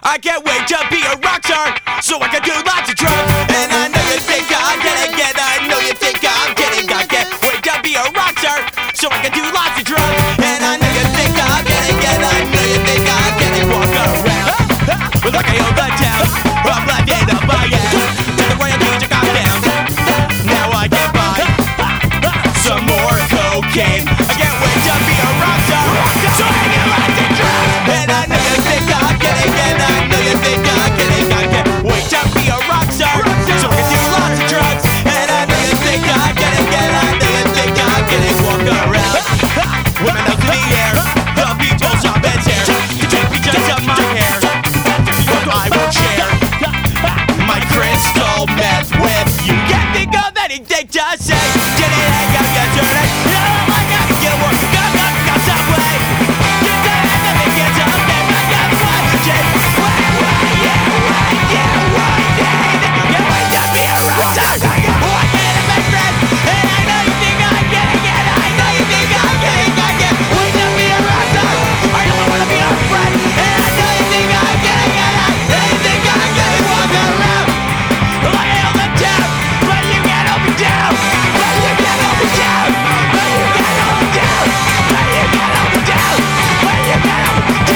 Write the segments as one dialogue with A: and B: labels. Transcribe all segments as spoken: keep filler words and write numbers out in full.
A: I can't wait to be a rock star, so I can do lots of drugs. And I know you think I'm getting it, I know you think I'm getting. I can't wait to be a rock star, so I can do lots of drugs. And I know you think I'm getting it, I know you think I'm getting. Walk around like I own the town, I'm blinded up by it. To the royalties I got down, now I can buy some more cocaine. I can't wait to be a rock star, so I can lots of drugs. And I know you think I'm getting it, I know you think I'm getting. I can't wait to be a rock star, so I can do lots of drugs. And I know you think I'm getting it, I know you think I'm getting. Walk around with my nose in the air, the people stop and stare. You take pictures of my hair, but I won't share my crystal meth with you. Can't think of anything to say. Did it hang out yesterday? No, I gotta get work. Got got got subway. You got nothing gets up there. I got watching. Why, why, yeah, why, yeah, why, yeah. Can't wait to be a rockstar. Why can't I make friends? And I know you think I'm getting it. I know you think I'm getting. I can't wait to be a rockstar. I know I wanna be a friend. And I know you think I'm getting it. I know you think I'm getting. Walk around like I own the town, but you can't hold me down. But you can't hold me down. But you can't hold me down. But you can't hold me down. But you can't hold me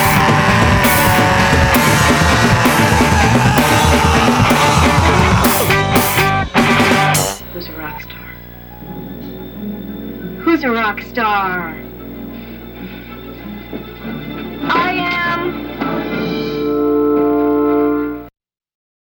A: down.
B: Who's a rock star? Who's a rock star? I am.